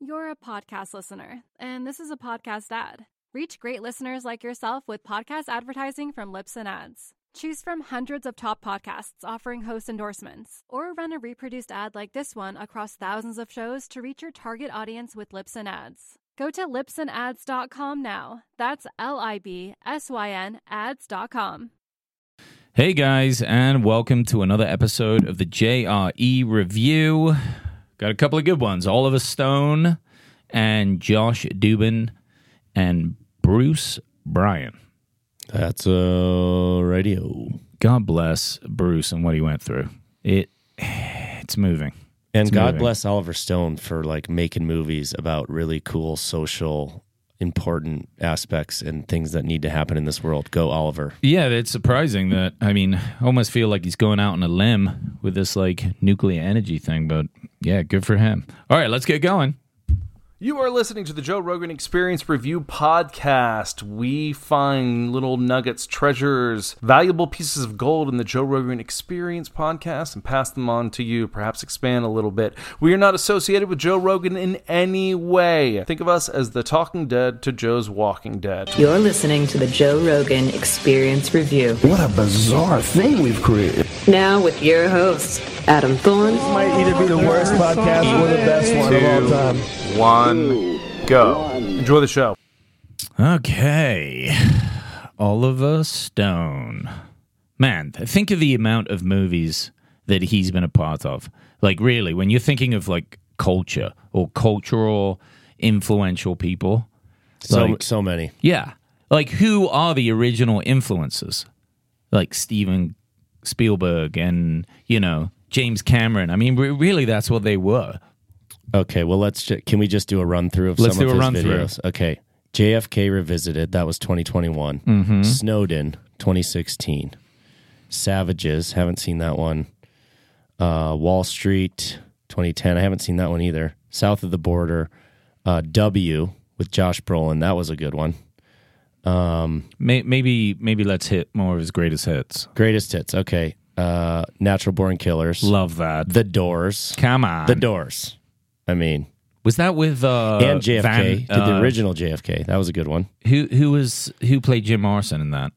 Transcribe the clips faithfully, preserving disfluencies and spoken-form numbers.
You're a podcast listener, and this is a podcast ad. Reach great listeners like yourself with podcast advertising from Libsyn Ads. Choose from hundreds of top podcasts offering host endorsements, or run a reproduced ad like this one across thousands of shows to reach your target audience with Libsyn Ads. Go to libsyn ads dot com now. That's L I B S Y N ads dot com. Hey guys, and welcome to another episode of the J R E Review. Got a couple of good ones. Oliver Stone and Josh Dubin and Bruce Bryan. That's a radio. God bless Bruce and what he went through. It it's moving. And it's God moving. bless Oliver Stone for like making movies about really cool social important aspects and things that need to happen in this world. Go Oliver. Yeah, it's surprising that, I mean, I almost feel like he's going out on a limb with this like nuclear energy thing, but yeah, good for him. All right, let's get going. You are listening to the Joe Rogan Experience Review Podcast. We find little nuggets, treasures, valuable pieces of gold in the Joe Rogan Experience Podcast and pass them on to you, perhaps expand a little bit. We are not associated with Joe Rogan in any way. Think of us as the Talking Dead to Joe's Walking Dead. You're listening to the Joe Rogan Experience Review. What a bizarre thing we've created. Now with your hosts, Adam Thorne. This might either be the worst podcast or the best one of all time. One, go. Enjoy the show. Okay. Oliver Stone. Man, think of the amount of movies that he's been a part of. Like, really, when you're thinking of, like, culture or cultural influential people. So like, so many. Yeah. Like, who are the original influences? Like, Steven Spielberg and, you know, James Cameron. I mean, re- really, that's what they were. Okay, well, let's ju- can we just do a run through of Let's some do of a his run through. videos? Okay, J F K Revisited, that was twenty twenty-one. Mm-hmm. Snowden, twenty sixteen. Savages, haven't seen that one. Uh, Wall Street, twenty ten. I haven't seen that one either. South of the Border, uh, W with Josh Brolin, that was a good one. Um, May- maybe, maybe let's hit more of his greatest hits. Greatest hits, okay. Uh, Natural Born Killers. Love that. The Doors. Come on. The Doors. I mean, Was that with uh, and J F K Van, did the uh, original J F K. That was a good one. Who who was who played Jim Morrison in that?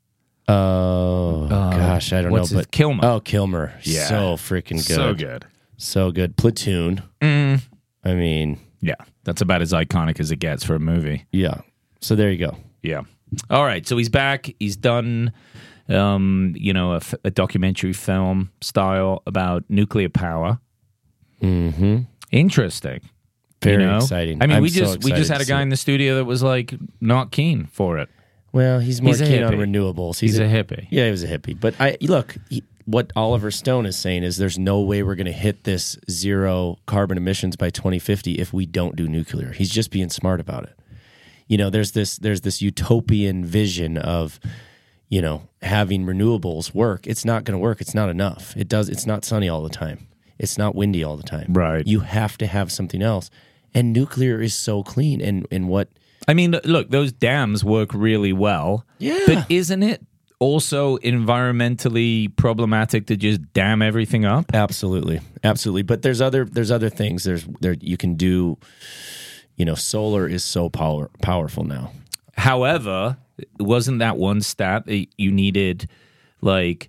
Oh Uh, gosh, I don't what's know, his- but Kilmer. Oh, Kilmer, Yeah. so freaking good, So good. so good. Platoon. Mm. I mean, Yeah, that's about as iconic as it gets for a movie. yeah. So there you go. Yeah. All right, so he's back. He's done, um, you know, a, f- a documentary film style about nuclear power. Mm-hmm. Interesting. Very you know? exciting. I mean, I'm we so just we excited just had to a see guy it. in the studio that was like not keen for it. Well, he's more He's a keen on hippie. renewables. He's a hippie. Yeah, he was a hippie. But I look, he, what Oliver Stone is saying is there's no way we're going to hit this zero carbon emissions by twenty fifty if we don't do nuclear. He's just being smart about it. You know, there's this there's this utopian vision of, you know, having renewables work. It's not going to work. It's not enough. It does. It's not sunny all the time. It's not windy all the time. Right. You have to have something else. And nuclear is so clean. And and what I mean, look, those dams work really well. Yeah. But isn't it also environmentally problematic to just dam everything up? Absolutely, absolutely. But there's other there's other things. There's there you can do. You know, solar is so power powerful now. However, wasn't that one stat that you needed like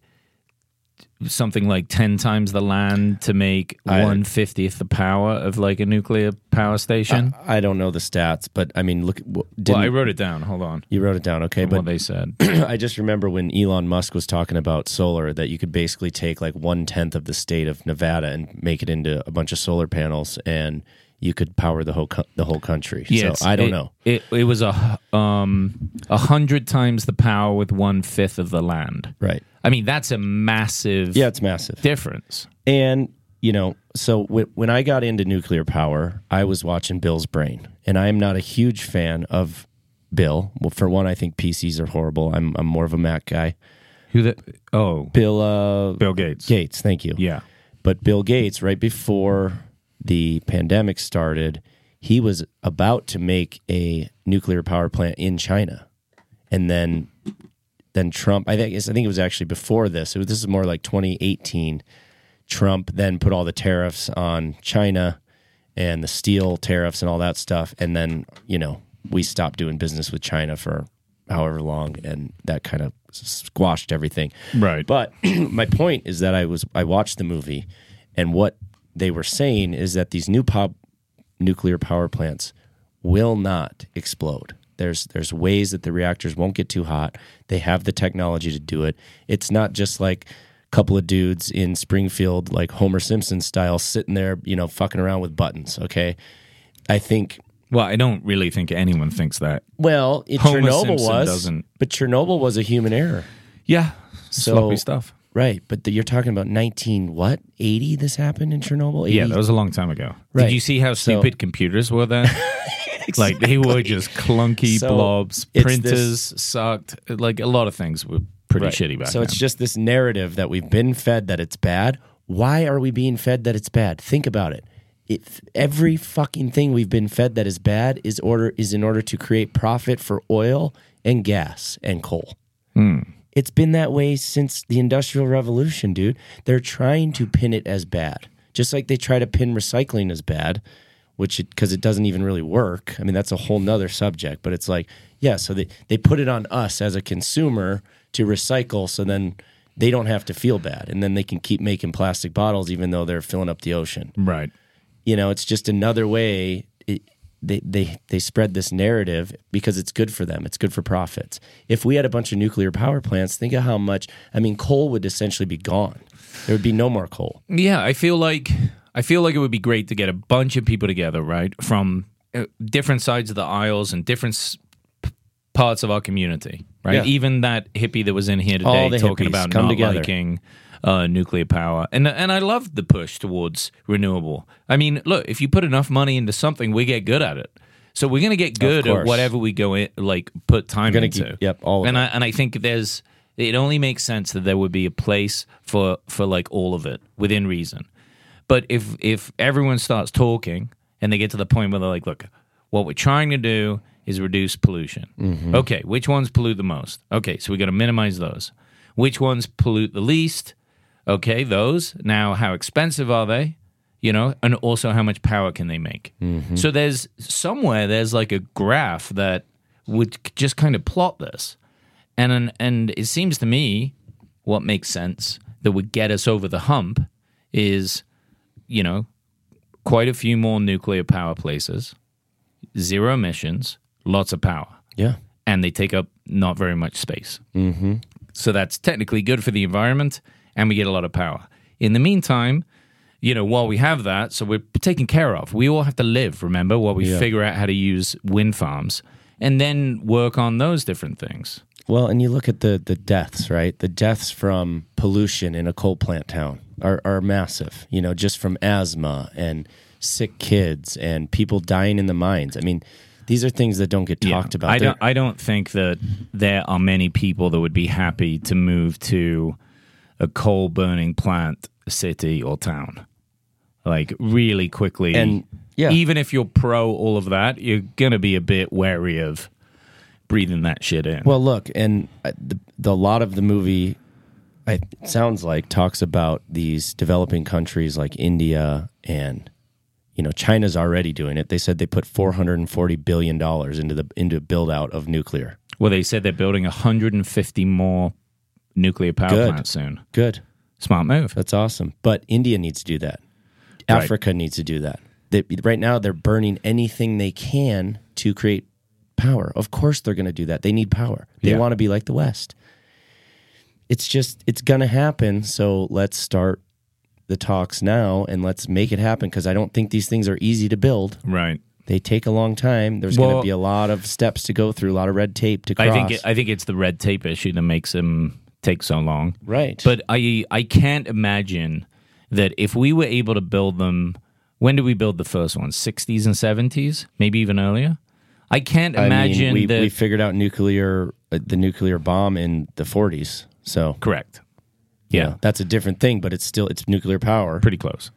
something like ten times the land to make I- one fiftieth the power of like a nuclear power station? I don't know the stats, but I mean, look. w- Didn't, well, I wrote it down. Hold on. you wrote it down, okay? What But they said. I just remember when Elon Musk was talking about solar, that you could basically take like one tenth of the state of Nevada and make it into a bunch of solar panels, and you could power the whole co- the whole country. Yeah, so I don't it, know. It it was a um a hundred times the power with one fifth of the land. Right? I mean, that's a massive Yeah, it's massive. difference. And, you know, so w- when I got into nuclear power, I was watching Bill's Brain. And I am not a huge fan of Bill. Well, for one, I think P Cs are horrible. I'm I'm more of a Mac guy. Who the oh Bill uh, Bill Gates. Gates, thank you. Yeah. But Bill Gates, right before the pandemic started, he was about to make a nuclear power plant in China. And then then Trump, I think I think it was actually before this. It was, this is more like twenty eighteen. Trump then put all the tariffs on China, and the steel tariffs and all that stuff. And then, you know, we stopped doing business with China for however long, and that kind of squashed everything. Right. But my point is that I was I watched the movie, and what they were saying is that these new pop nuclear power plants will not explode. There's there's ways that the reactors won't get too hot. They have the technology to do it. It's not just like a couple of dudes in Springfield, like Homer Simpson style, sitting there, you know, fucking around with buttons, okay? I think... Well, I don't really think anyone thinks that. Well, it, Homer Chernobyl Simpson was, doesn't. but Chernobyl was a human error. Yeah, So- sloppy stuff. Right, but the, you're talking about nineteen, what, eighty this happened in Chernobyl? eighty? Yeah, that was a long time ago. Right. Did you see how So- stupid computers were then? Like, they were just clunky So, blobs. it's Printers sucked. Like, a lot of things were pretty Right. shitty back So then. it's just this narrative that we've been fed that it's bad. Why are we being fed that it's bad? Think about it. If every fucking thing we've been fed that is bad is order is in order to create profit for oil and gas and coal. Hmm. It's been that way since the Industrial Revolution, dude. They're trying to pin it as bad, just like they try to pin recycling as bad, which because it, it doesn't even really work. I mean, that's a whole nother subject. But it's like, yeah, so they they put it on us as a consumer to recycle, so then they don't have to feel bad, and then they can keep making plastic bottles even though they're filling up the ocean. Right. You know, it's just another way. It, they, they, they spread this narrative because it's good for them. It's good for profits. If we had a bunch of nuclear power plants, think of how much, I mean, coal would essentially be gone. There would be no more coal. Yeah, I feel like I feel like it would be great to get a bunch of people together, right, from uh, different sides of the aisles and different s- p- parts of our community, right? Yeah. Even that hippie that was in here All today the talking hippies about come not together. liking uh, nuclear power, and and I love the push towards renewable. I mean, look, if you put enough money into something, we get good at it. So we're gonna get good at course. whatever we go in, like put time gonna into. keep- yep, all of and it. I and I think there's. It only makes sense that there would be a place for for like all of it within reason. But if if everyone starts talking and they get to the point where they're like, look, what we're trying to do is reduce pollution. Mm-hmm. Okay, which ones pollute the most? Okay, so we got to minimize those. Which ones pollute the least? Okay, those. Now, how expensive are they? You know, and also how much power can they make? Mm-hmm. So there's somewhere there's like a graph that would just kind of plot this. And and it seems to me what makes sense that would get us over the hump is, you know, quite a few more nuclear power places, zero emissions, lots of power. Yeah. And they take up not very much space. Mm-hmm. So that's technically good for the environment, and we get a lot of power. In the meantime, you know, while we have that, so we're taken care of. We all have to live, remember, while we Yeah. figure out how to use wind farms and then work on those different things. Well, and you look at the the deaths, right? The deaths from pollution in a coal plant town are, are massive, you know, just from asthma and sick kids and people dying in the mines. I mean, these are things that don't get talked Yeah. about. I They're- don't. I don't think that there are many people that would be happy to move to a coal burning plant city or town, like really quickly. And, yeah. even if you're pro all of that, you're gonna be a bit wary of breathing that shit in. Well, look, and uh, the, the lot of the movie, I, it sounds like, talks about these developing countries like India and, you know, China's already doing it. They said they put four hundred forty billion dollars into the into build out of nuclear. well, they said they're building one hundred fifty more nuclear power Good. plants soon. Good. Smart move. That's awesome. But India needs to do that. Right. Africa needs to do that. They, right now, they're burning anything they can to create power. Of course, they're going to do that. They need power. They Yeah. want to be like the West. It's just, it's going to happen. So let's start the talks now and let's make it happen, because I don't think these things are easy to build. Right. They take a long time. There's going Well- to be a lot of steps to go through, a lot of red tape to cross. I think it, I think it's the red tape issue that makes them take so long. right. But I I can't imagine that if we were able to build them. When did we build the first one? sixties and seventies, maybe even earlier. I can't I imagine mean, we, that. we figured out nuclear, uh, the nuclear bomb in the forties. So Correct. you Yeah, know, that's a different thing, but it's still it's nuclear power. pretty close.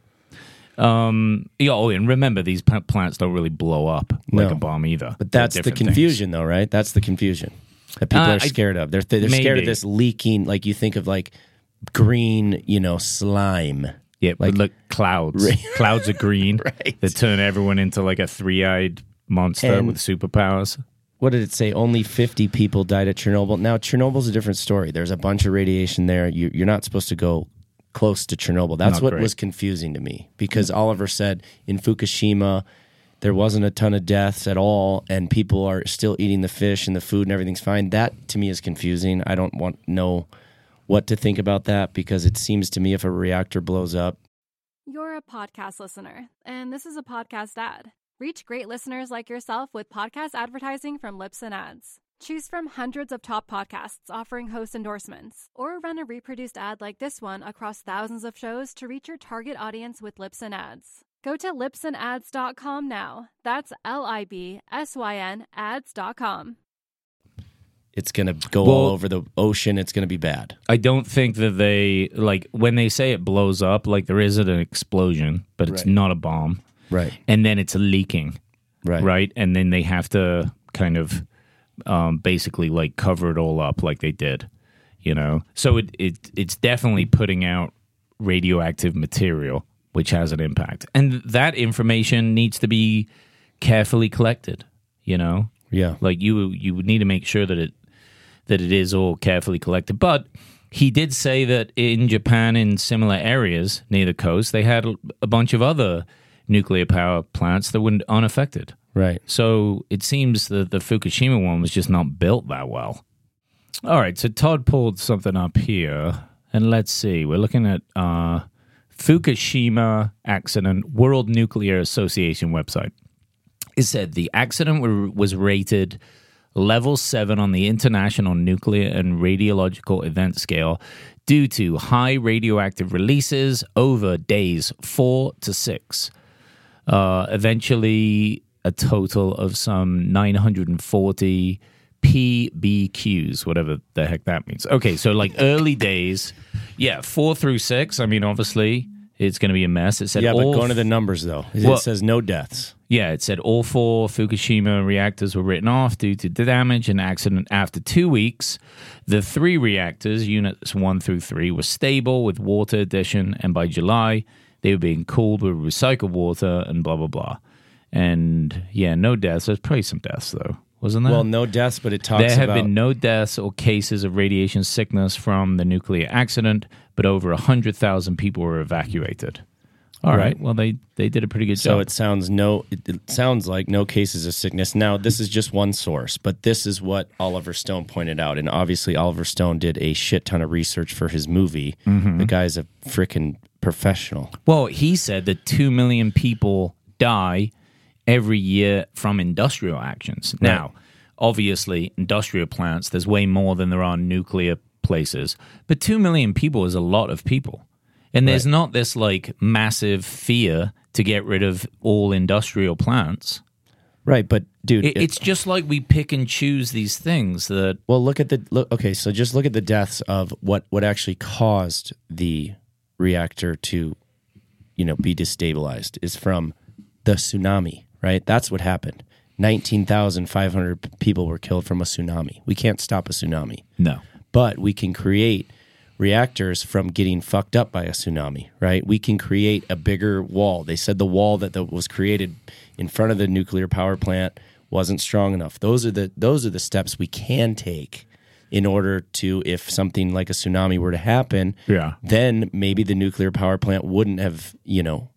Um. Yeah. Oh, and remember, these p- plants don't really blow up like No. a bomb either. But They're that's the different things. confusion, though, right? That's the confusion that people Uh, are I- scared of. They're they're scared maybe. of this leaking. Like you think of like green, you know, slime Yeah, Like- but look, clouds. Right. Clouds are green. Right. That turn everyone into like a three-eyed monster And- with superpowers. What did it say? Only fifty people died at Chernobyl. Now, Chernobyl's a different story. There's a bunch of radiation there. You, you're not supposed to go close to Chernobyl. That's Not what great. was confusing to me, because Oliver said in Fukushima there wasn't a ton of deaths at all, and people are still eating the fish and the food and everything's fine. That, to me, is confusing. I don't want know what to think about that, because it seems to me if a reactor blows up, You're a podcast listener, and this is a podcast ad. Reach great listeners like yourself with podcast advertising from Libsyn Ads. Choose from hundreds of top podcasts offering host endorsements, or run a reproduced ad like this one across thousands of shows to reach your target audience with Libsyn Ads. Go to libsyn ads dot com now. That's L I B S Y N ads dot com. it's going to go Well- all over the ocean. It's going to be bad. I don't think that they, like, when they say it blows up, like, there isn't an explosion, but it's Right. not a bomb. Right. And then it's leaking, Right. right? And then they have to kind of um, basically, like, cover it all up like they did, you know? So it, it it's definitely putting out radioactive material, which has an impact. And that information needs to be carefully collected, you know? Yeah. Like, you you need to make sure that it that it is all carefully collected. But he did say that in Japan, in similar areas near the coast, they had a bunch of other nuclear power plants that were unaffected. Right. So it seems that the Fukushima one was just not built that well. All right, so Todd pulled something up here, and let's see. We're looking at uh, Fukushima accident, World Nuclear Association website. It said the accident were, was rated level seven on the International Nuclear and Radiological Event Scale due to high radioactive releases over days four to six. Uh, eventually, a total of some nine hundred forty P B Qs, whatever the heck that means. Okay, so like early days, yeah, four through six. I mean, obviously, it's going to be a mess. It said Yeah, but all going to the numbers, though. It Well- says no deaths. yeah, it said all four Fukushima reactors were written off due to the damage and accident after two weeks. The three reactors, units one through three, were stable with water addition, and by July, they were being cooled with recycled water and blah, blah, blah. And yeah, no deaths. There's probably some deaths, though, wasn't there? Well, no deaths, but it talks There have about... been no deaths or cases of radiation sickness from the nuclear accident, but over one hundred thousand people were evacuated. All right. Right. Well, they, they did a pretty good So job. it sounds no. It, it sounds like no cases of sickness. Now, this is just one source, but this is what Oliver Stone pointed out, and obviously Oliver Stone did a shit ton of research for his movie. Mm-hmm. The guy's a freaking professional. Well, he said that two million people die every year from industrial actions. Now, obviously, industrial plants, there's way more than there are nuclear places, but two million people is a lot of people. And there's Right. not this like massive fear to get rid of all industrial plants. Right, but dude, It, it- it's just like we pick and choose these things that. well, look at the look. Okay, so just look at the deaths of what what actually caused the reactor to, you know, be destabilized is from the tsunami. Right, that's what happened. Nineteen thousand five hundred people were killed from a tsunami. We can't stop a tsunami. No. But we can create reactors from getting fucked up by a tsunami, right? We can create a bigger wall. They said the wall that, that was created in front of the nuclear power plant wasn't strong enough. Those are the those are the steps we can take in order to, if something like a tsunami were to happen, Yeah. then maybe the nuclear power plant wouldn't have, you know,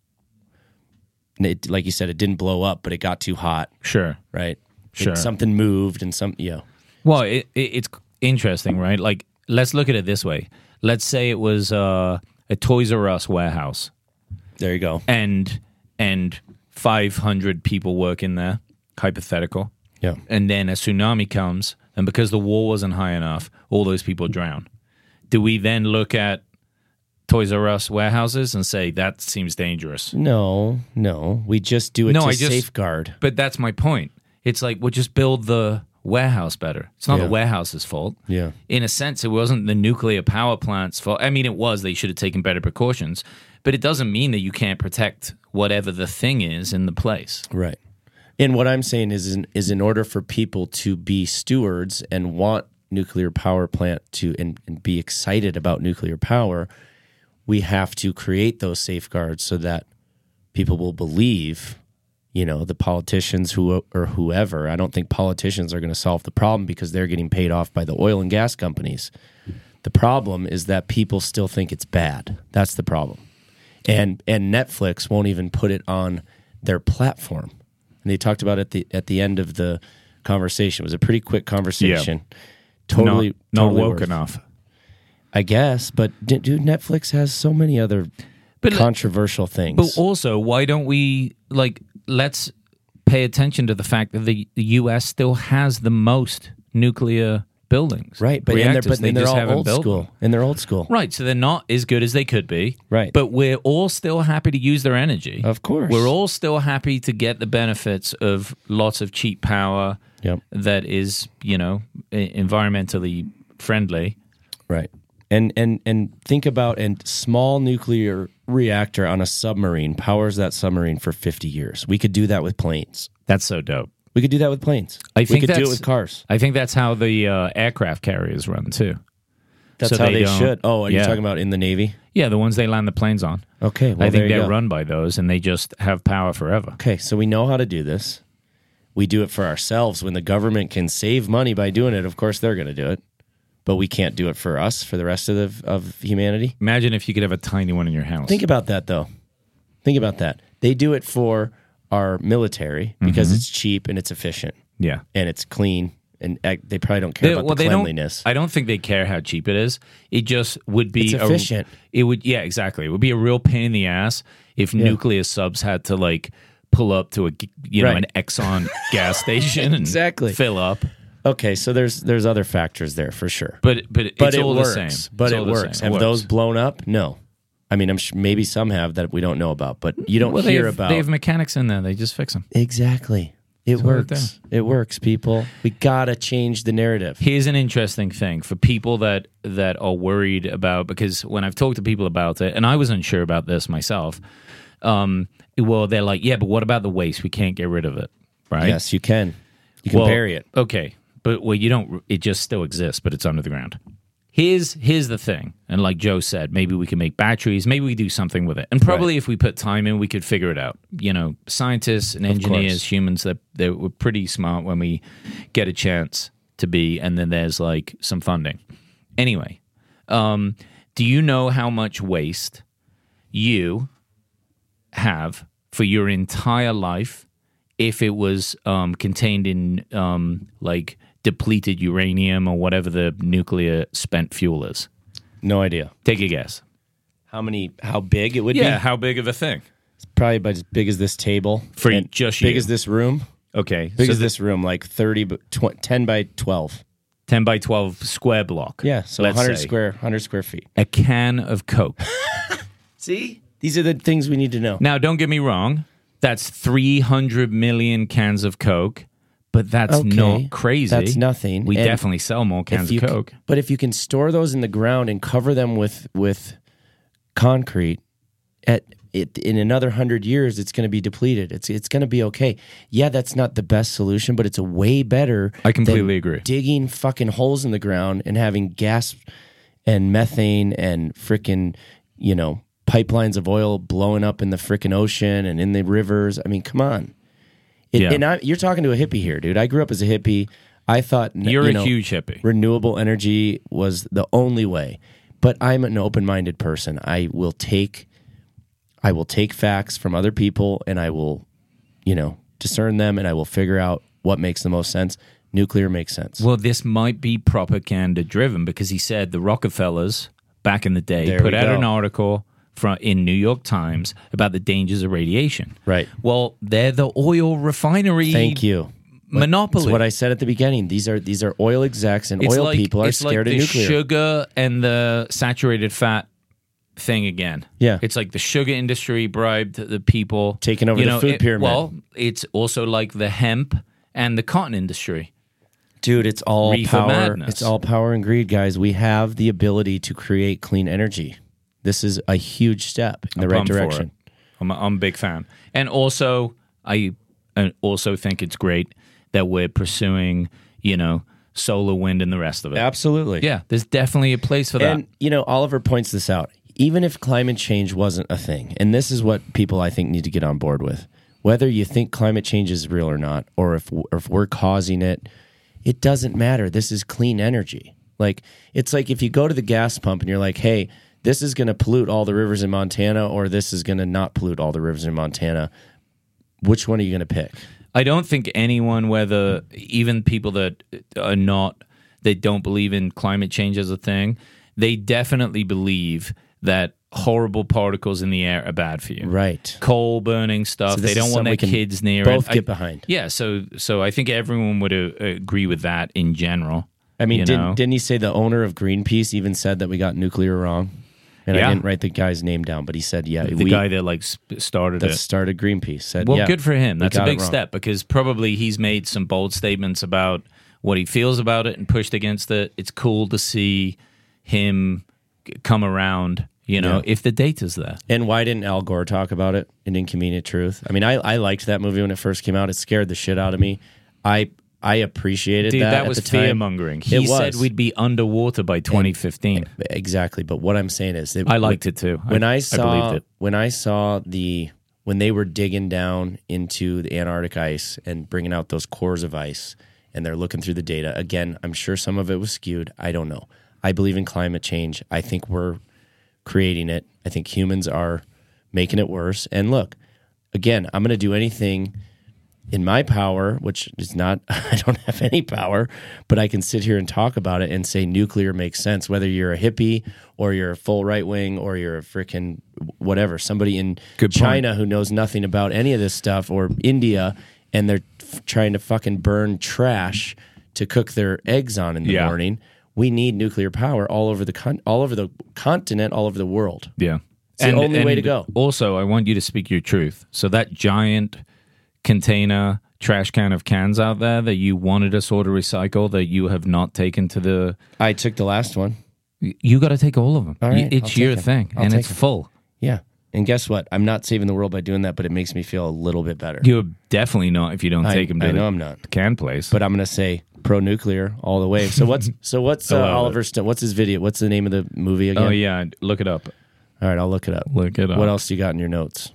it, like you said, it didn't blow up, but it got too hot, Sure. right? It- Sure. something moved and some, you know. Well, it, it, it's interesting, right? Like, let's look at it this way. Let's say it was uh, a Toys R Us warehouse, There you go. and and five hundred people work in there, hypothetical. Yeah. And then a tsunami comes, and because the wall wasn't high enough, all those people drown. Do we then look at Toys R Us warehouses and say that seems dangerous? No, no. We just do it No, to I just- safeguard. But that's my point. It's like, we'll just build the warehouse better. It's not Yeah. the warehouse's fault. Yeah. In a sense, it wasn't the nuclear power plant's fault. I mean, it was. They should have taken better precautions. But it doesn't mean that you can't protect whatever the thing is in the place. Right. And what I'm saying is, in, is in order for people to be stewards and want nuclear power plant to and, and be excited about nuclear power, we have to create those safeguards so that people will believe, you know, the politicians who or whoever. I don't think politicians are going to solve the problem because they're getting paid off by the oil and gas companies. The problem is that people still think it's bad. That's the problem. And and Netflix won't even put it on their platform. And they talked about it at the at the end of the conversation. It was a pretty quick conversation. Yeah. Totally not, not totally woke worth. enough. I guess, but dude, Netflix has so many other but, controversial things. But also, why don't we, like, let's pay attention to the fact that the, the U S still has the most nuclear buildings. Right, but, and they're, but they they're just all haven't old built school. them. And they're old school. Right, so they're not as good as they could be. Right. But we're all still happy to use their energy. Of course. We're all still happy to get the benefits of lots of cheap power yep. that is, you know, environmentally friendly. Right. And and and think about a small nuclear reactor on a submarine powers that submarine for fifty years. We could do that with planes. That's so dope. We could do that with planes. I think we could do it that's- with cars. I think that's how the uh, aircraft carriers run, too. That's So how they they, don't- should. Oh, are yeah. you talking about in the Navy? Yeah, the ones they land the planes on. Okay, well, I there think you they're go. run by those, and they just have power forever. Okay, so we know how to do this. We do it for ourselves. When the government can save money by doing it, of course they're going to do it. But we can't do it for us, for the rest of the, of humanity. Imagine if you could have a tiny one in your house. Think about that, though. Think about that. They do it for our military because Mm-hmm. it's cheap and it's efficient yeah. and it's clean, and uh, they probably don't care They, about well, the they cleanliness. don't. I don't think they care how cheap it is. It just would be It's a- efficient. it would, yeah, exactly. It would be a real pain in the ass if nuclear subs had to like pull up to a g- you know Right. an Exxon gas station and Exactly. fill up. Okay, so there's there's other factors there for sure. But but But it's it all works. the same. But It's it all the works. same. Have It those works. blown up? No. I mean, I'm sh- maybe some have that we don't know about, but you don't Well, they hear have, about. they have mechanics in there. They just fix them. Exactly. It what they're works. It works, people. We gotta change the narrative. Here's an interesting thing for people that that are worried about, because when I've talked to people about it, and I was unsure about this myself, um, well, they're like, yeah, but what about the waste? We can't get rid of it, right? Yes, you can. You can well, bury it. Okay, but well, you don't. It just still exists, but it's under the ground. Here's here's the thing, and like Joe said, maybe we can make batteries. Maybe we do something with it, and probably Right. if we put time in, we could figure it out. You know, scientists and engineers, course. humans, that they were pretty smart when we get a chance to be. And then there's like some funding. Anyway, um, do you know how much waste you have for your entire life if it was um, contained in um, like depleted uranium or whatever the nuclear spent fuel is? No idea. Take a guess. How many? How big it would Yeah, be? how big of a thing? It's probably about as big as this table. For and just big you. as this room. Okay, Big so as the this room, like thirty, but tw- ten by twelve. ten by twelve square block. Yeah, so let's one hundred say. square, one hundred square feet. A can of Coke. See, these are the things we need to know. Now, don't get me wrong. That's three hundred million cans of Coke, but that's Okay, not crazy. that's nothing. We And definitely sell more cans If you of c- Coke. but if you can store those in the ground and cover them with with concrete, at it in another hundred years, it's going to be depleted. It's it's going to be okay. Yeah, that's not the best solution, but it's a way better. I completely than agree. Digging fucking holes in the ground and having gas and methane and frickin' you know pipelines of oil blowing up in the frickin' ocean and in the rivers. I mean, come on. It, Yeah. And I, you're talking to a hippie here, dude. I grew up as a hippie. I thought You're you a know, huge hippie. renewable energy was the only way. But I'm an open-minded person. I will take I will take facts from other people and I will, you know, discern them and I will figure out what makes the most sense. Nuclear makes sense. Well, this might be propaganda driven because he said the Rockefellers back in the day There put we out go. an article from in New York Times about the dangers of radiation. Right. Well, they're the oil refinery Thank you. monopoly. That's what I said at the beginning. These are these are oil execs and It's oil like, people are it's scared like of the nuclear. sugar and the saturated fat thing again. Yeah. It's like the sugar industry bribed the people. Taking over You the know, food it- pyramid. Well, it's also like the hemp and the cotton industry. Dude, it's all Reefer power. madness. It's all power and greed, guys. We have the ability to create clean energy. This is a huge step in the I'm right pumped for direction. it. I'm a, I'm a big fan. And also, I I also think it's great that we're pursuing, you know, solar, wind, and the rest of it. Absolutely. Yeah, there's definitely a place for that. And, you know, Oliver points this out. even if climate change wasn't a thing, and this is what people I think need to get on board with, whether you think climate change is real or not, or if or if we're causing it, it doesn't matter. This is clean energy. Like, it's like if you go to the gas pump and you're like, hey, this is going to pollute all the rivers in Montana, or this is going to not pollute all the rivers in Montana, which one are you going to pick? I don't think anyone, whether even people that are not, that don't believe in climate change as a thing, they definitely believe that horrible particles in the air are bad for you. Right. Coal burning stuff. So they this don't is want something their we can kids near both it. get I- behind. Yeah, so so I think everyone would uh, agree with that in general. I mean, you didn't, know? didn't he say the owner of Greenpeace even said that we got nuclear wrong? And Yeah. I didn't write the guy's name down, but he said, yeah, the we, guy that like sp- started that it. started Greenpeace said, Well, yeah, good for him. we That's a got it big wrong. step, because probably he's made some bold statements about what he feels about it and pushed against it. It's cool to see him g- come around, you know, Yeah. if the data's there. And why didn't Al Gore talk about it in Inconvenient Truth? I mean, I, I liked that movie when it first came out. It scared the shit out of me. I I appreciated Dude, that. that at was the time. fear mongering. He It said was. we'd be underwater by twenty fifteen. Exactly. But what I'm saying is, that I liked it too. When I, I saw believed it. when I saw the when they were digging down into the Antarctic ice and bringing out those cores of ice, and they're looking through the data again, I'm sure some of it was skewed. I don't know. I believe in climate change. I think we're creating it. I think humans are making it worse. And look, again, I'm going to do anything in my power, which is not, I don't have any power, but I can sit here and talk about it and say nuclear makes sense, whether you're a hippie or you're a full right wing or you're a freaking whatever, somebody in Good point. China who knows nothing about any of this stuff, or India, and they're f- trying to fucking burn trash to cook their eggs on in the Yeah. morning. We need nuclear power all over the con- all over the continent, all over the world. Yeah. It's the only way to go. Also, I want you to speak your truth. So that giant container trash can of cans out there that you wanted us all to recycle that you have not taken to the... I took the last one. You got to take all of them. All right, Y- it's I'll your take 'em. thing, I'll and take it's 'em. full. Yeah. And guess what? I'm not saving the world by doing that, but it makes me feel a little bit better. You're definitely not if you don't I, take them to I know the I'm not. can place. But I'm going to say pro-nuclear all the way. So what's so what's uh, I love Oliver Stone? What's his video? What's the name of the movie again? oh, yeah. Look it up. All right, I'll look it up. Look it up. What else do you got in your notes?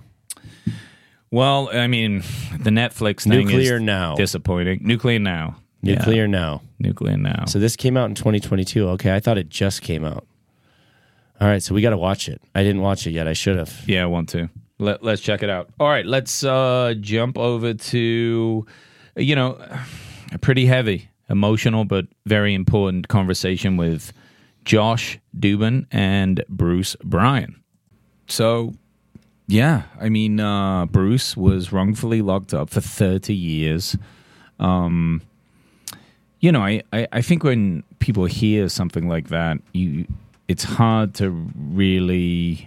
Well, I mean, the Netflix thing Nuclear is Now. disappointing. Nuclear Now. Yeah. Nuclear Now. Nuclear Now. So this came out in twenty twenty-two. Okay, I thought it just came out. All right, so we got to watch it. I didn't watch it yet. I should have. Yeah, I want to. Let, let's check it out. All right, let's uh, jump over to, you know, a pretty heavy, emotional, but very important conversation with Josh Dubin and Bruce Bryan. So, yeah, I mean, uh, Bruce was wrongfully locked up for thirty years. Um, you know, I, I, I think when people hear something like that, you it's hard to really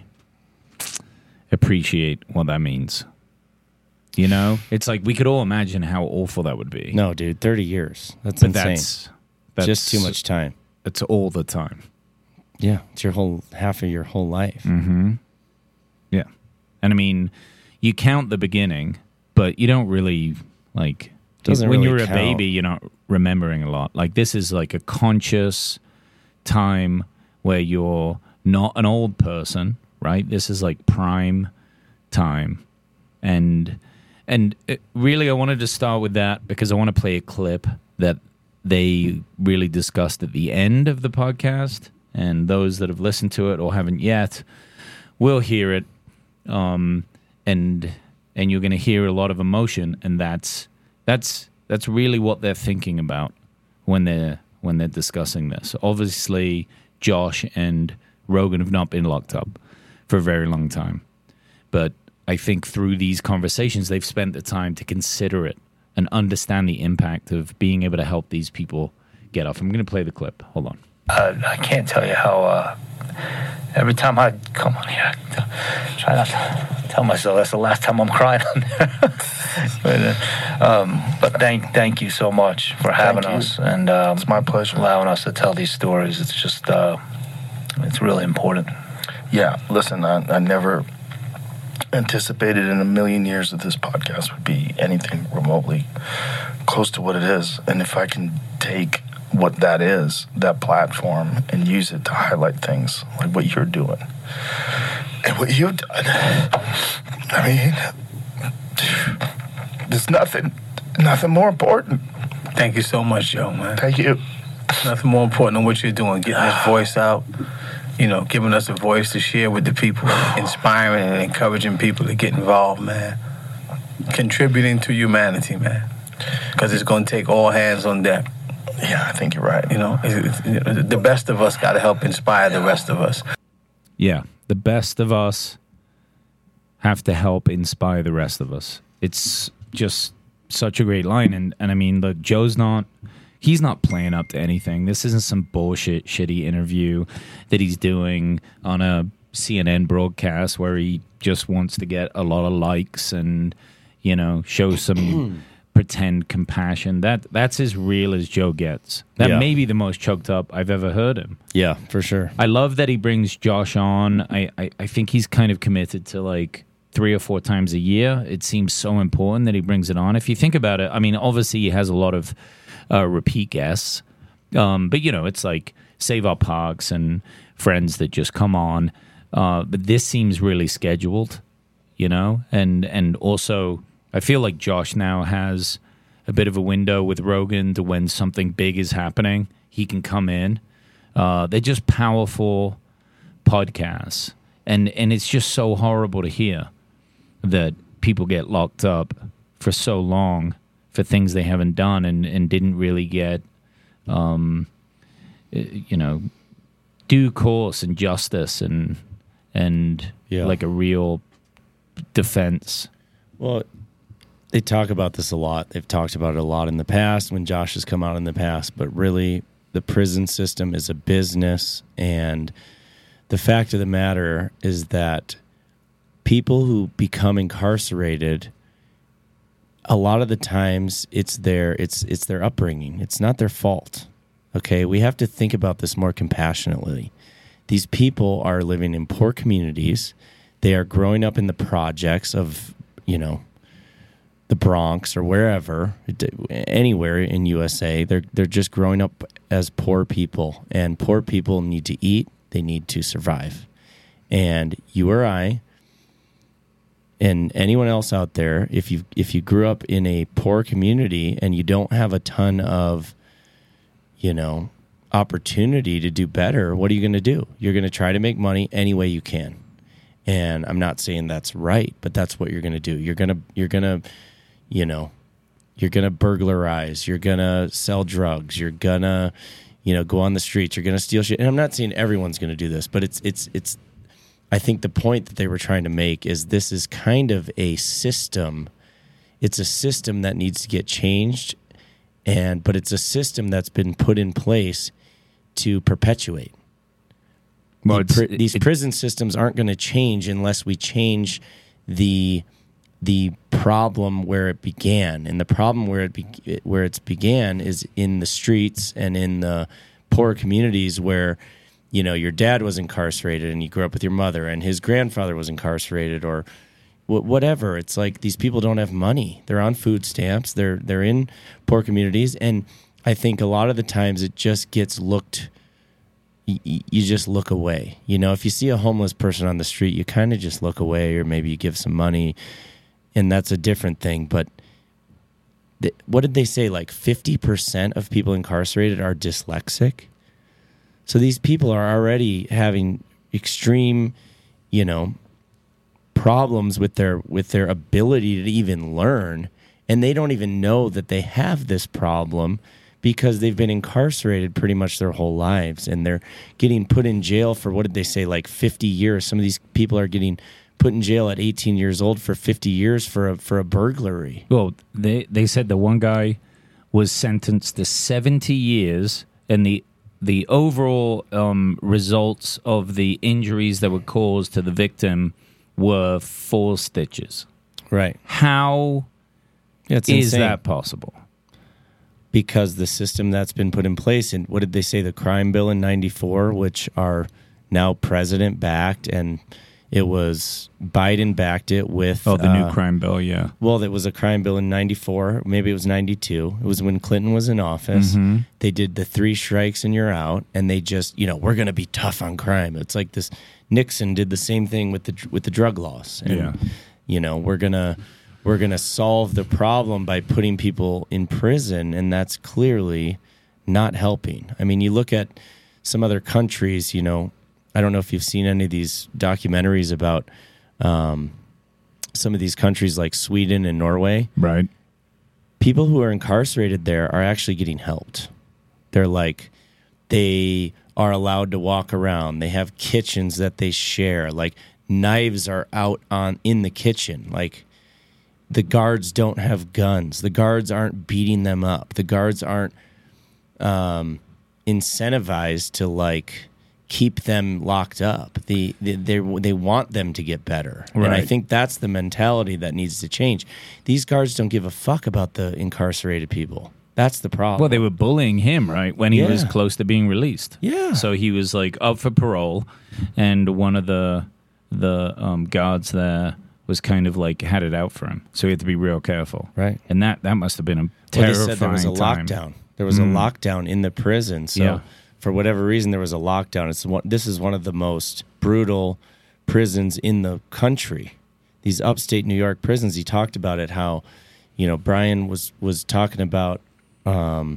appreciate what that means. You know, it's like we could all imagine how awful that would be. No, dude, thirty years. That's but insane. that's that's just too much time. It's all the time. Yeah, it's your whole half of your whole life. Mm-hmm. Yeah, and I mean, you count the beginning, but you don't really like. Doesn't when really you're a count. baby, you're not remembering a lot. Like this is like a conscious time where you're not an old person, right? This is like prime time, and and it, really, I wanted to start with that because I want to play a clip that they really discussed at the end of the podcast, and those that have listened to it or haven't yet will hear it, um, and and you're going to hear a lot of emotion, and that's that's that's really what they're thinking about when they're when they're discussing this. Obviously, Josh and Rogan have not been locked up for a very long time, but I think through these conversations, they've spent the time to consider it and understand the impact of being able to help these people get off. I'm going to play the clip. Hold on. Uh, I can't tell you how uh, every time I come on here, I try not to tell myself that's the last time I'm crying on there. but, uh, um, but thank thank you so much for having Thank you. us. And um, It's my pleasure. allowing us to tell these stories. It's just, uh, it's really important. Yeah, listen, I, I never anticipated in a million years that this podcast would be anything remotely close to what it is. And if I can take what that is, that platform, and use it to highlight things like what you're doing and what you've done. I mean, there's nothing, nothing more important. Thank you so much, Joe, man. Thank you. Nothing more important than what you're doing, getting this voice out, you know, giving us a voice to share with the people, inspiring and encouraging people to get involved, man. Contributing to humanity, man. Because it's going to take all hands on deck. Yeah, I think you're right. You know, it's, it's, the best of us got to help inspire the rest of us. Yeah, the best of us have to help inspire the rest of us. It's just such a great line. And, and I mean, look, Joe's not, he's not playing up to anything. This isn't some bullshit, shitty interview that he's doing on a C N N broadcast where he just wants to get a lot of likes and, you know, show some pretend compassion. That That's as real as Joe gets. That Yeah. may be the most choked up I've ever heard him. Yeah, for sure. I love that he brings Josh on. I, I, I think he's kind of committed to like three or four times a year. It seems so important that he brings it on. If you think about it, I mean, obviously he has a lot of uh, repeat guests, um, but you know, it's like Save Our Parks and friends that just come on. Uh, but this seems really scheduled, you know, and and also I feel like Josh now has a bit of a window with Rogan to when something big is happening, he can come in. Uh, they're just powerful podcasts, and and it's just so horrible to hear that people get locked up for so long for things they haven't done and, and didn't really get, um, you know, due course and justice and and Yeah. like a real defense. Well, they talk about this a lot. They've talked about it a lot in the past when Josh has come out in the past, but really the prison system is a business, and the fact of the matter is that people who become incarcerated, a lot of the times it's their it's it's their upbringing. It's not their fault. Okay, we have to think about this more compassionately. These people are living in poor communities. They are growing up in the projects of, you know, the Bronx or wherever, anywhere in U S A. They're they're just growing up as poor people, and poor people need to eat. They need to survive. And you or I and anyone else out there, if you if you grew up in a poor community and you don't have a ton of, you know, opportunity to do better, what are you going to do? You're going to try to make money any way you can. And I'm not saying that's right, but that's what you're going to do. You're going to you're going to, you know, you're going to burglarize, you're going to sell drugs, you're going to, you know, go on the streets, you're going to steal shit. And I'm not saying everyone's going to do this, but it's it's it's I think the point that they were trying to make is this is kind of a system. It's a system that needs to get changed, and but it's a system that's been put in place to perpetuate. Well, The it's, pri- these it- prison systems aren't going to change unless we change the the problem where it began. And the problem where it be- where it's began is in the streets and in the poor communities where, you know, your dad was incarcerated and you grew up with your mother, and his grandfather was incarcerated, or wh- whatever. It's like these people don't have money. They're on food stamps. They're they're in poor communities, and I think a lot of the times it just gets looked. y- y- You just look away. You know, if you see a homeless person on the street, you kind of just look away, or maybe you give some money, and that's a different thing. But th- what did they say? Like fifty percent of people incarcerated are dyslexic. So these people are already having extreme, you know, problems with their with their ability to even learn, and they don't even know that they have this problem because they've been incarcerated pretty much their whole lives, and they're getting put in jail for, what did they say, like fifty years. Some of these people are getting put in jail at eighteen years old for fifty years for a for a burglary. Well, they they said the one guy was sentenced to seventy years, and the the overall um, results of the injuries that were caused to the victim were four stitches. Right. How Yeah, it's is insane. that possible? Because the system that's been put in place, and what did they say, the crime bill in ninety-four, which are now president backed, and It was Biden backed it with Oh, the uh, new crime bill, yeah. Well, it was a crime bill in ninety-four. Maybe it was ninety-two. It was when Clinton was in office. Mhm. They did the three strikes and you're out, and they just, you know, we're going to be tough on crime. It's like this. Nixon did the same thing with the with the drug laws. And, Yeah. you know, we're gonna we're gonna solve the problem by putting people in prison, and that's clearly not helping. I mean, you look at some other countries. You know, I don't know if you've seen any of these documentaries about um, some of these countries like Sweden and Norway. Right. People who are incarcerated there are actually getting helped. They're like, they are allowed to walk around. They have kitchens that they share. Like, knives are out on in the kitchen. Like, the guards don't have guns. The guards aren't beating them up. The guards aren't um, incentivized to like keep them locked up. The they they, they want them to get better, and I Right. think that's the mentality that needs to change. These guards don't give a fuck about the incarcerated people. That's the problem. Well, they were bullying him, right, when he Yeah. was close to being released. Yeah. So he was like up for parole, and one of the the um, guards there was kind of like had it out for him. So he had to be real careful. Right. And that that must have been a Well, terrifying they said there was a time. lockdown. There was Mm. a lockdown in the prison. So Yeah. for whatever reason, there was a lockdown. It's one, this is one of the most brutal prisons in the country. These upstate New York prisons. He talked about it. How, you know, Brian was was talking about um,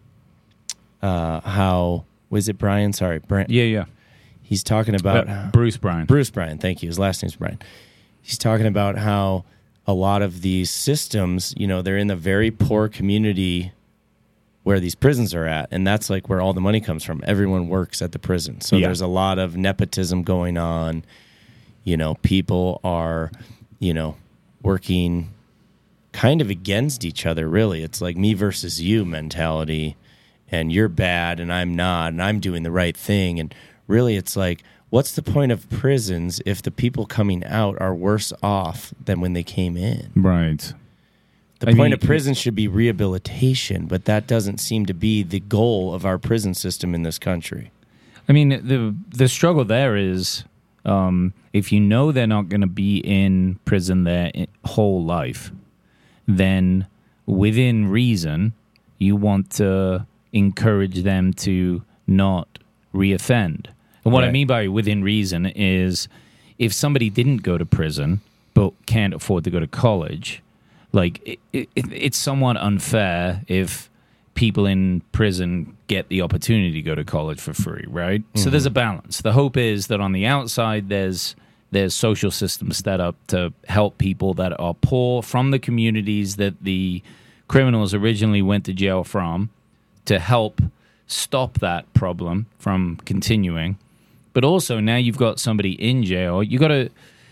uh, how was it Brian? Sorry, Brian. Yeah, yeah. He's talking about Uh, Bruce Bryan. Bruce Bryan, thank you. His last name's Bryan. He's talking about how a lot of these systems, you know, they're in the very poor community where these prisons are at, and that's like where all the money comes from. Everyone works at the prison. So Yeah. there's a lot of nepotism going on. You know, people are, you know, working kind of against each other, really. It's like me versus you mentality, and you're bad and I'm not, and I'm doing the right thing. And really, it's like, what's the point of prisons if the people coming out are worse off than when they came in? Right. The I point mean, of prison should be rehabilitation, but that doesn't seem to be the goal of our prison system in this country. I mean, the the struggle there is um, if you know they're not going to be in prison their i- whole life, then within reason, you want to encourage them to not reoffend. And what I Right. mean by within reason is if somebody didn't go to prison but can't afford to go to college, like it, it, it's somewhat unfair if people in prison get the opportunity to go to college for free, right? So there's a balance. The hope is that on the outside, there's there's social systems set up to help people that are poor from the communities that the criminals originally went to jail from, to help stop that problem from continuing. But also now you've got somebody in jail, you got to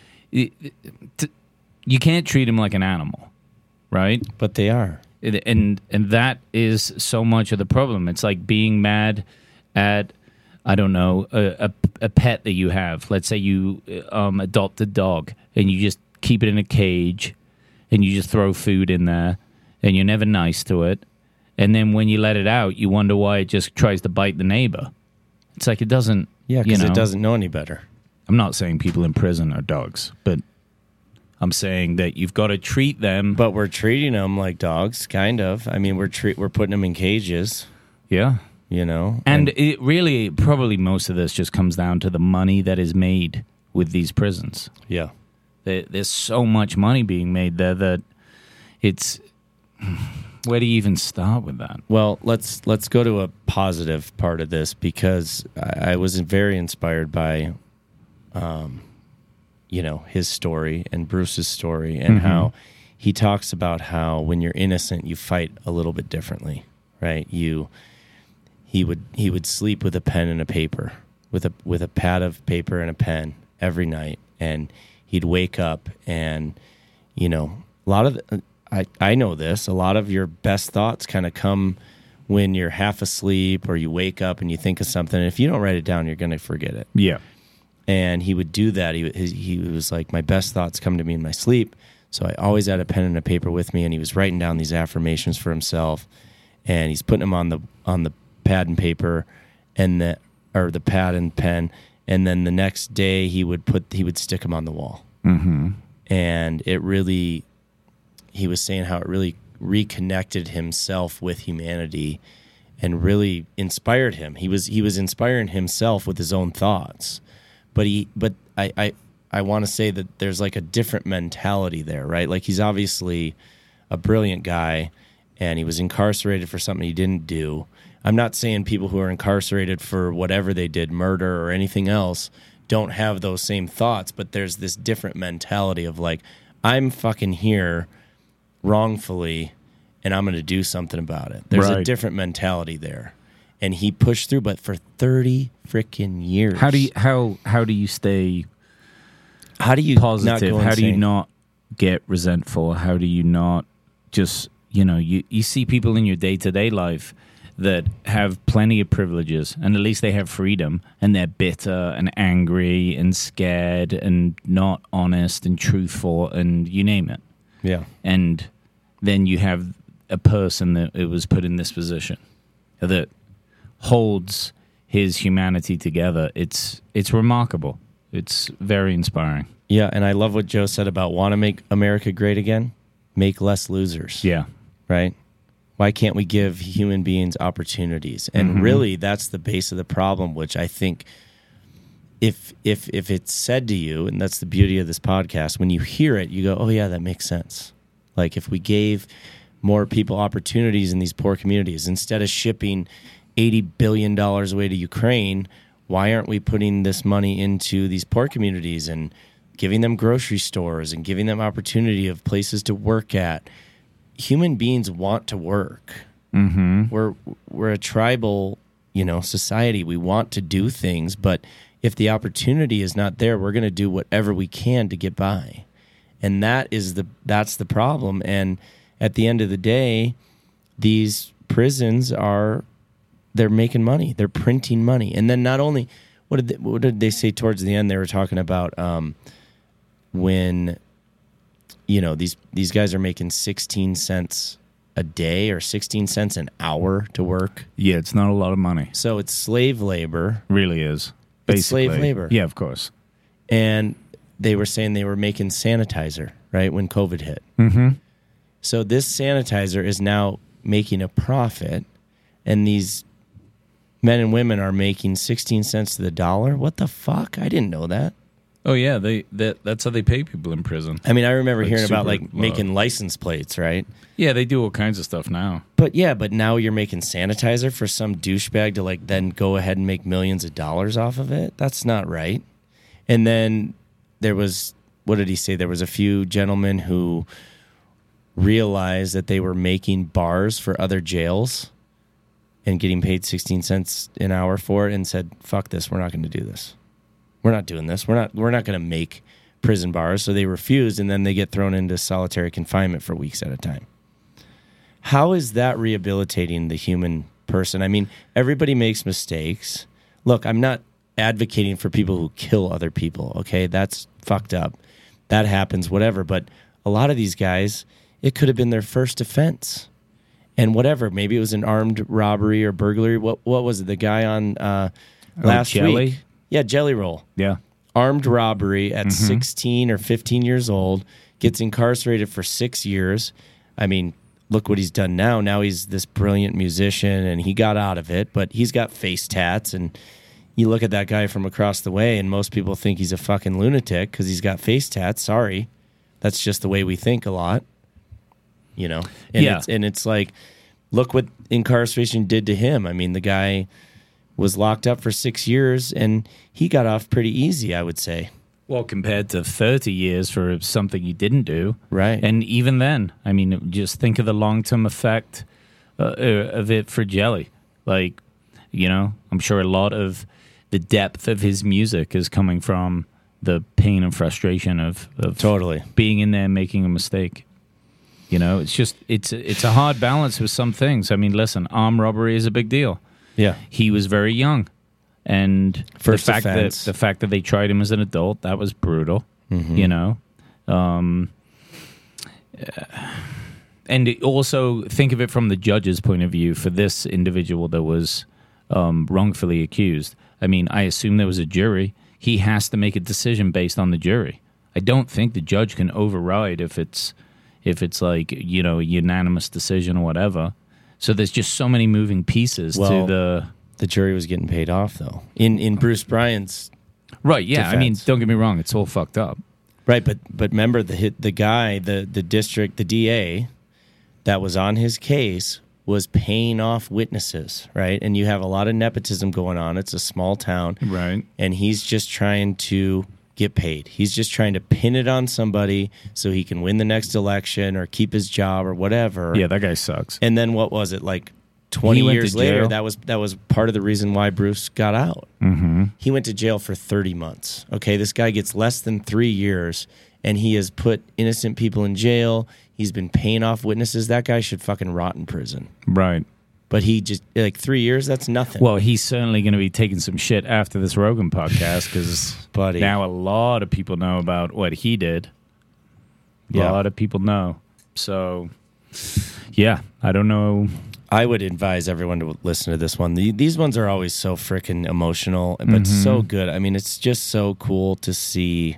you can't treat him like an animal, right? But they are. And and that is so much of the problem. It's like being mad at, I don't know, a, a, a pet that you have. Let's say you um, adopt a dog and you just keep it in a cage and you just throw food in there and you're never nice to it. And then when you let it out, you wonder why it just tries to bite the neighbor. It's like it doesn't. Yeah, you because know, it doesn't know any better. I'm not saying people in prison are dogs, but I'm saying that you've got to treat them. But we're treating them like dogs, kind of. I mean, we're treat we're putting them in cages, Yeah. you know. And it really, probably most of this just comes down to the money that is made with these prisons. yeah, There, there's so much money being made there that it's. Where do you even start with that? well, let's let's go to a positive part of this, because I, I was very inspired by, um, you know, his story and Bruce's story, and Mm-hmm. how he talks about how when you're innocent, you fight a little bit differently, right? You he would he would sleep with a pen and a paper, with a with a pad of paper and a pen every night, and he'd wake up, and you know, a lot of the, I I know this, a lot of your best thoughts kind of come when you're half asleep or you wake up and you think of something. And if you don't write it down, you're going to forget it. Yeah. And he would do that. He his, he was like, my best thoughts come to me in my sleep. So I always had a pen and a paper with me, and he was writing down these affirmations for himself, and he's putting them on the on the pad and paper, and the or the pad and pen, and then the next day he would put he would stick them on the wall. Mm-hmm. And it really, he was saying how it really reconnected himself with humanity and really inspired him. He was he was inspiring himself with his own thoughts. But he but I I, I want to say that there's like a different mentality there, right? Like he's obviously a brilliant guy and he was incarcerated for something he didn't do. I'm not saying people who are incarcerated for whatever they did, murder or anything else, don't have those same thoughts, but there's this different mentality of like, I'm fucking here wrongfully and I'm going to do something about it. There's Right. a different mentality there. And he pushed through, but for thirty freaking years. How do you how how do you stay how do you positive? Not go how do you insane? not get resentful? How do you not just, you know, you, you see people in your day-to-day life that have plenty of privileges and at least they have freedom and they're bitter and angry and scared and not honest and truthful and you name it. Yeah. And then you have a person that it was put in this position that holds his humanity together. It's it's remarkable. It's very inspiring. Yeah, and I love what Joe said about want to make America great again? Make less losers. Yeah. Right? Why can't we give human beings opportunities? And Mm-hmm. really, that's the base of the problem, which I think if if if it's said to you, and that's the beauty of this podcast, when you hear it, you go, oh, yeah, that makes sense. Like if we gave more people opportunities in these poor communities, instead of shipping eighty billion dollars away to Ukraine, why aren't we putting this money into these poor communities and giving them grocery stores and giving them opportunity of places to work at? Human beings want to work. Mm-hmm. We're we're a tribal, you know, society. We want to do things, but if the opportunity is not there, we're going to do whatever we can to get by, and that is the that's the problem. And at the end of the day, these prisons are they're making money, they're printing money, and then not only what did they, what did they say towards the end? They were talking about um, when. You know, these these guys are making sixteen cents a day or sixteen cents an hour to work. Yeah, it's not a lot of money. So it's slave labor. Really is. It's slave basically. labor. Yeah, of course. And they were saying they were making sanitizer, right, when COVID hit. Mm-hmm. So this sanitizer is now making a profit, and these men and women are making sixteen cents to the dollar? What the fuck? I didn't know that. Oh yeah, they that that's how they pay people in prison. I mean, I remember Like hearing about super like low. making license plates, right? Yeah, they do all kinds of stuff now. But yeah, but now you're making sanitizer for some douchebag to like then go ahead and make millions of dollars off of it? That's not right. And then there was, what did he say? There was a few gentlemen who realized that they were making bars for other jails and getting paid sixteen cents an hour for it and said, fuck this, we're not going to do this. We're not doing this. We're not we're not going to make prison bars. So they refused, and then they get thrown into solitary confinement for weeks at a time. How is that rehabilitating the human person? I mean, everybody makes mistakes. Look, I'm not advocating for people who kill other people, okay? That's fucked up. That happens, whatever. But a lot of these guys, it could have been their first offense. And whatever, maybe it was an armed robbery or burglary. What what was it? The guy on uh, last Jelly? week? Yeah, Jelly Roll. Yeah. Armed robbery at Mm-hmm. sixteen or fifteen years old, gets incarcerated for six years. I mean, look what he's done now. Now he's this brilliant musician, and he got out of it, but he's got face tats, and you look at that guy from across the way, and most people think he's a fucking lunatic because he's got face tats. Sorry. That's just the way we think a lot. You know? And Yeah. It's, and it's like, look what incarceration did to him. I mean, the guy was locked up for six years, and he got off pretty easy, I would say. Well, compared to thirty years for something you didn't do. Right. And even then, I mean, just think of the long-term effect uh, uh, of it for Jelly. Like, you know, I'm sure a lot of the depth of his music is coming from the pain and frustration of, of Totally. being in there and making a mistake. You know, it's just, it's, it's a hard balance with some things. I mean, listen, armed robbery is a big deal. Yeah. He was very young. And First the fact offense. that the fact that they tried him as an adult, that was brutal. Mm-hmm. You know, um, uh, and it also think of it from the judge's point of view. For this individual that was um, wrongfully accused. I mean, I assume there was a jury. He has to make a decision based on the jury. I don't think the judge can override if it's if it's like, you know, a unanimous decision or whatever. So there's just so many moving pieces well, to the the jury was getting paid off though. In in Bruce Bryan's right, yeah. defense. I mean, don't get me wrong, it's all fucked up. Right, but but remember the hit the guy, the the district, the D A that was on his case was paying off witnesses, right? And you have a lot of nepotism going on. It's a small town. Right. And he's just trying to get paid. He's just trying to pin it on somebody so he can win the next election or keep his job or whatever. Yeah, that guy sucks. And then what was it, like twenty He went years to later, jail. that was that was part of the reason why Bruce got out. Mm-hmm. He went to jail for thirty months. Okay, this guy gets less than three years, and he has put innocent people in jail. He's been paying off witnesses. That guy should fucking rot in prison. Right. But he just, like, three years, that's nothing. Well, he's certainly going to be taking some shit after this Rogan podcast because Buddy. now a lot of people know about what he did. A Yeah. lot of people know. So, yeah, I don't know. I would advise everyone to listen to this one. The, these ones are always so freaking emotional, but so good. I mean, it's just so cool to see,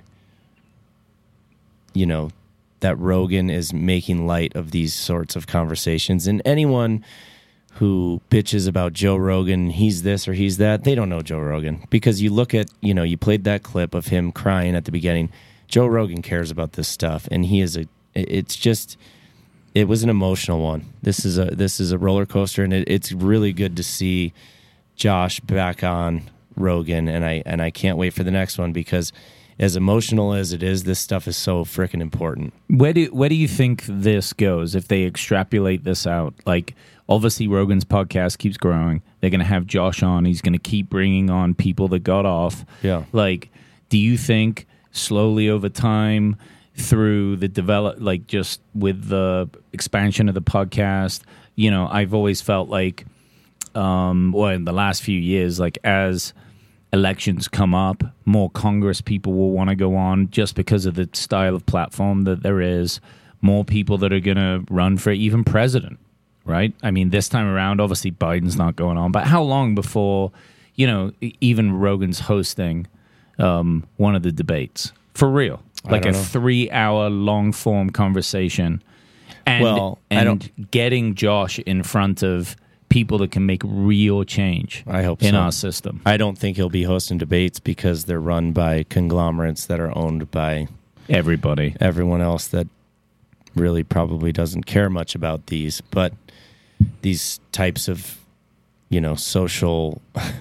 you know, that Rogan is making light of these sorts of conversations. And anyone who bitches about Joe Rogan, he's this or he's that, they don't know Joe Rogan. Because you look at, you know, you played that clip of him crying at the beginning. Joe Rogan cares about this stuff, and he is a, it's just... It was an emotional one. This is a this is a roller coaster, and it, it's really good to see Josh back on Rogan, and I and I can't wait for the next one because, as emotional as it is, this stuff is so freaking important. Where do where do you think this goes if they extrapolate this out? Like, obviously, Rogan's podcast keeps growing. They're going to have Josh on. He's going to keep bringing on people that got off. Yeah. Like, do you think slowly over time, through the develop, like just with the expansion of the podcast, you know, I've always felt like, um, well, in the last few years, like as elections come up, more Congress people will want to go on just because of the style of platform that there is. More people that are going to run for even president, right? I mean, this time around, obviously Biden's not going on, but how long before, you know, even Rogan's hosting um, one of the debates for real? Like a know. three-hour long-form conversation, and Well, I and don't- getting Josh in front of people that can make real change. I hope in so. our system. I don't think he'll be hosting debates because they're run by conglomerates that are owned by Everybody. everyone else that really probably doesn't care much about these. But these types of, you know, social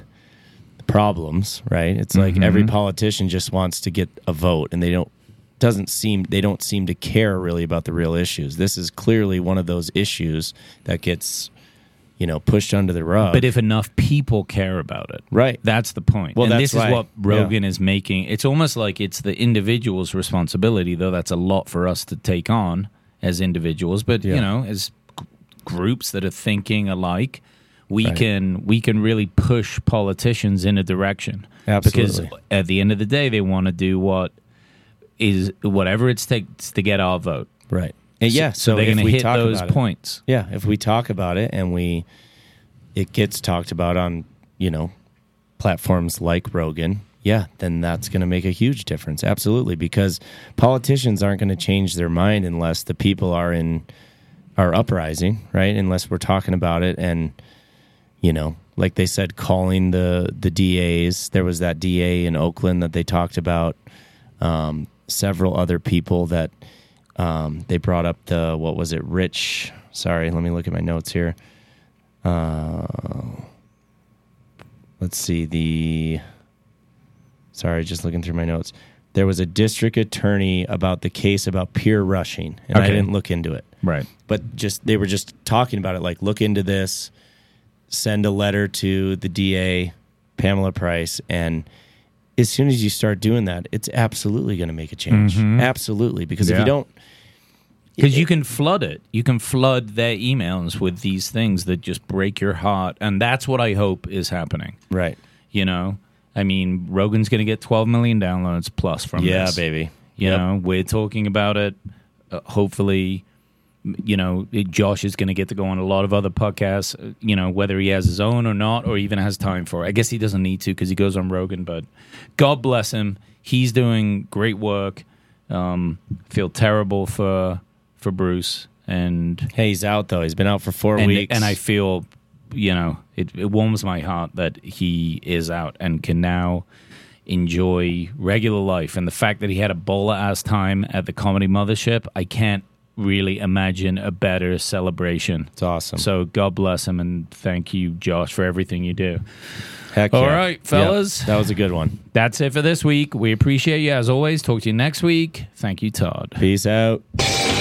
problems, right? It's like Mhm. every politician just wants to get a vote, and they don't doesn't seem they don't seem to care really about the real issues. This is clearly one of those issues that gets, you know, pushed under the rug. But if enough people care about it, right, that's the point. Well, and that's this why- is what Rogan yeah. is making. It's almost like it's the individual's responsibility, though that's a lot for us to take on as individuals. But, Yeah. you know, as g- groups that are thinking alike, we Right. can we can really push politicians in a direction. Absolutely. Because at the end of the day, they want to do what is whatever it takes to get our vote. Right. And yeah, so, they're if going to we hit talk those about it- points. Yeah, if we talk about it and we it gets talked about on, you know, platforms like Rogan, yeah, then that's going to make a huge difference. Absolutely, because politicians aren't going to change their mind unless the people are in are uprising, right? Unless we're talking about it and, you know, like they said, calling the the D As. There was that D A in Oakland that they talked about. Um, several other people that um, they brought up the, what was it, Rich, sorry, let me look at my notes here. Uh, let's see, the, sorry, just looking through my notes. There was a district attorney about the case about peer rushing, and I Okay. didn't look into it. Right. But just they were just talking about it, like, look into this, send a letter to the D A, Pamela Price, and as soon as you start doing that, it's absolutely going to make a change. Mhm. Absolutely, because if Yeah. you don't, Because you can flood it. You can flood their emails with these things that just break your heart. And that's what I hope is happening. right? You know? I mean, Rogan's going to get twelve million downloads plus from Yeah, this. baby. You Yep. know, we're talking about it. Uh, hopefully, you know, Josh is going to get to go on a lot of other podcasts, you know, whether he has his own or not, or even has time for it. I guess he doesn't need to because he goes on Rogan, but God bless him. He's doing great work. Um, feel terrible for for Bruce. And hey, he's out, though. He's been out for four and, weeks. And I feel, you know, it, it warms my heart that he is out and can now enjoy regular life. And the fact that he had a bowler-ass time at the Comedy Mothership, I can't really imagine a better celebration. It's awesome. So God bless him, and thank you, Josh, for everything you do. Heck All yeah. right, fellas. Yep, that was a good one. That's it for this week. We appreciate you as always. Talk to you next week. Thank you, Todd. Peace out.